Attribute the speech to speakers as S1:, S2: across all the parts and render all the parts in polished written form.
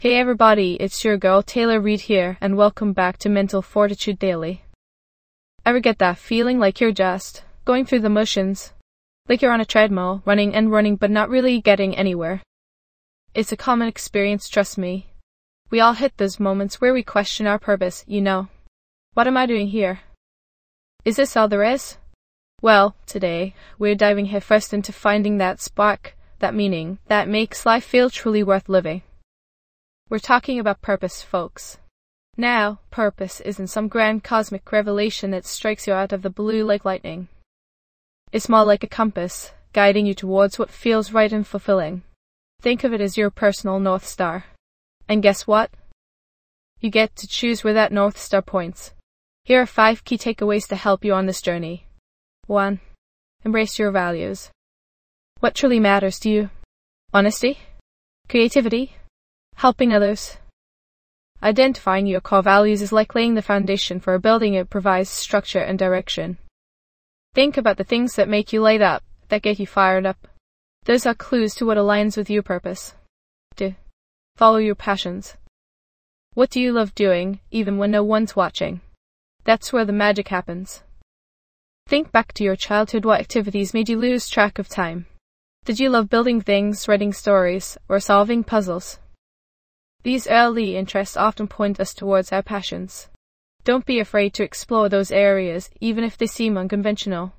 S1: Hey everybody, it's your girl Taylor Reed here, and welcome back to Mental Fortitude Daily. Ever get that feeling like you're just going through the motions? Like you're on a treadmill, running and running but not really getting anywhere? It's a common experience, trust me. We all hit those moments where we question our purpose, What am I doing here? Is this all there is? Well, today, we're diving headfirst into finding that spark, that meaning, that makes life feel truly worth living. We're talking about purpose, folks. Now, purpose isn't some grand cosmic revelation that strikes you out of the blue like lightning. It's more like a compass, guiding you towards what feels right and fulfilling. Think of it as your personal North Star. And guess what? You get to choose where that North Star points. Here are 5 key takeaways to help you on this journey. 1. Embrace your values. What truly matters to you? Honesty? Creativity? Helping others? Identifying your core values is like laying the foundation for a building. It provides structure and direction. Think about the things that make you light up, that get you fired up. Those are clues to what aligns with your purpose. 2. Follow your passions. What do you love doing, even when no one's watching? That's where the magic happens. Think back to your childhood. What activities made you lose track of time? Did you love building things, writing stories, or solving puzzles? These early interests often point us towards our passions. Don't be afraid to explore those areas, even if they seem unconventional.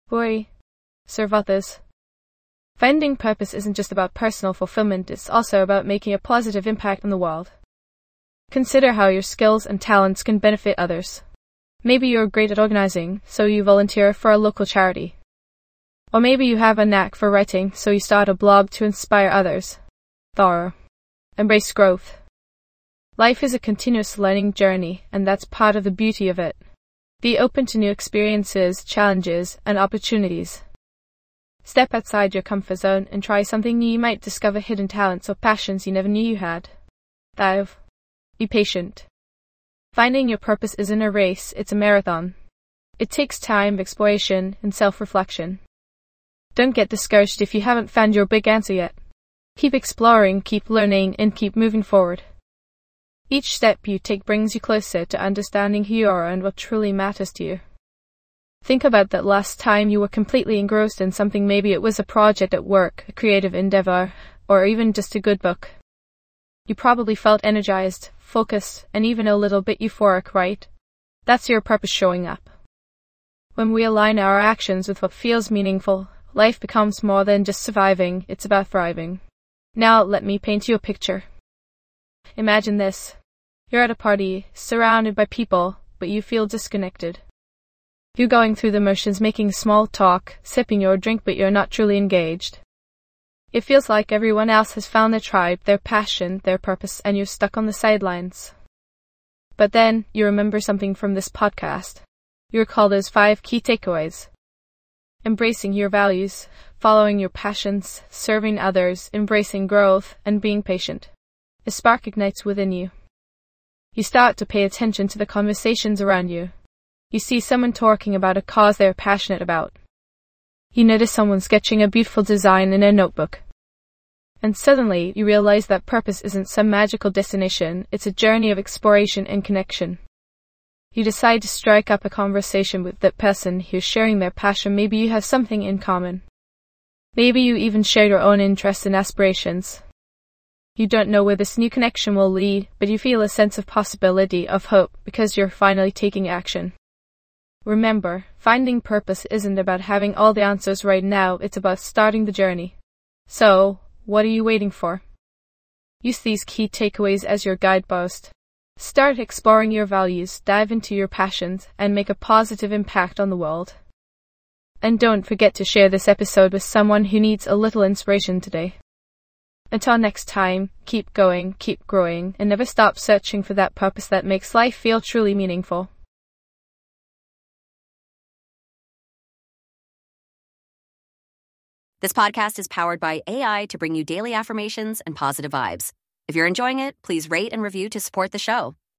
S1: Serve others. Finding purpose isn't just about personal fulfillment, it's also about making a positive impact on the world. Consider how your skills and talents can benefit others. Maybe you're great at organizing, so you volunteer for a local charity. Or maybe you have a knack for writing, so you start a blog to inspire others. Embrace growth. Life is a continuous learning journey, and that's part of the beauty of it. Be open to new experiences, challenges, and opportunities. Step outside your comfort zone and try something new. You might discover hidden talents or passions you never knew you had. 5. Be patient. Finding your purpose isn't a race, it's a marathon. It takes time, exploration, and self-reflection. Don't get discouraged if you haven't found your big answer yet. Keep exploring, keep learning, and keep moving forward. Each step you take brings you closer to understanding who you are and what truly matters to you. Think about that last time you were completely engrossed in something. Maybe it was a project at work, a creative endeavor, or even just a good book. You probably felt energized, focused, and even a little bit euphoric, right? That's your purpose showing up. When we align our actions with what feels meaningful, life becomes more than just surviving, it's about thriving. Now let me paint you a picture. Imagine this. You're at a party, surrounded by people, but you feel disconnected. You're going through the motions, making small talk, sipping your drink, but you're not truly engaged. It feels like everyone else has found their tribe, their passion, their purpose, and you're stuck on the sidelines. But then, you remember something from this podcast. You recall those 5 key takeaways. Embracing your values, following your passions, serving others, embracing growth, and being patient. A spark ignites within you. You start to pay attention to the conversations around you. You see someone talking about a cause they're passionate about. You notice someone sketching a beautiful design in a notebook. And suddenly, you realize that purpose isn't some magical destination, it's a journey of exploration and connection. You decide to strike up a conversation with that person who's sharing their passion. Maybe you have something in common. Maybe you even share your own interests and aspirations. You don't know where this new connection will lead, but you feel a sense of possibility, of hope, because you're finally taking action. Remember, finding purpose isn't about having all the answers right now, it's about starting the journey. So, what are you waiting for? Use these key takeaways as your guidepost. Start exploring your values, dive into your passions, and make a positive impact on the world. And don't forget to share this episode with someone who needs a little inspiration today. Until next time, keep going, keep growing, and never stop searching for that purpose that makes life feel truly meaningful.
S2: This podcast is powered by AI to bring you daily affirmations and positive vibes. If you're enjoying it, please rate and review to support the show.